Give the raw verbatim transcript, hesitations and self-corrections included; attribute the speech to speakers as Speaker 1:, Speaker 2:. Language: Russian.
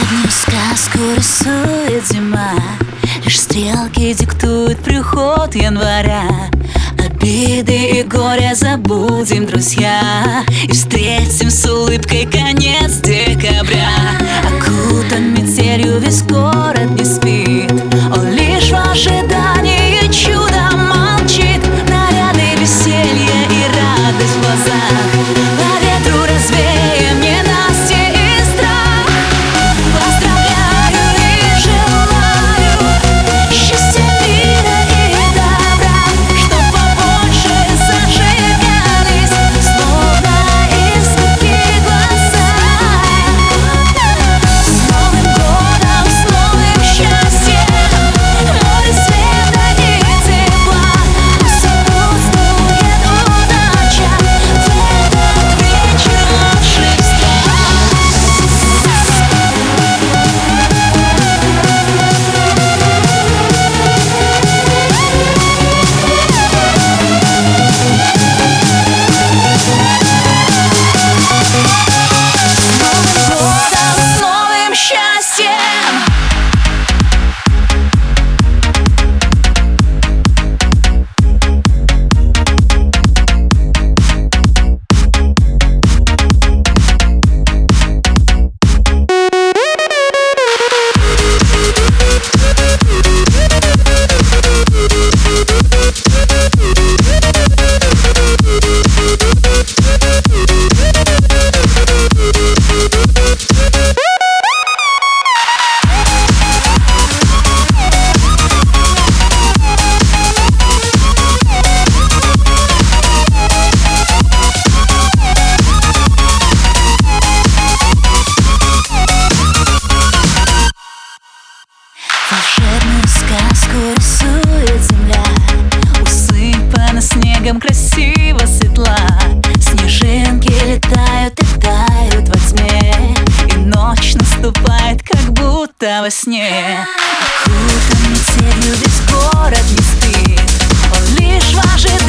Speaker 1: Волшебную сказку рисует зима, лишь стрелки диктуют приход января. Обиды и горе забудем, друзья, и встретим с улыбкой конец декабря. Окутан метелью весь город не спит, он лишь в ожидании чудом молчит. Наряды, веселье и радость в глазах, по ветру развеем ненастье и страх. Поздравляю и желаю счастья, мира и добра, чтоб побольше зажигались, словно изнутри глаза. С Новым годом, с новым счастьем, море света и тепла, пусть сопутствует удача в этот вечер волшебства. С новым счастьем! Волшебную сказку рисует земля, усыпана снегом, красиво светла. Снежинки летают и тают во тьме, и ночь наступает, как будто во сне. Окутан метелью весь город не спит, он лишь в ожидании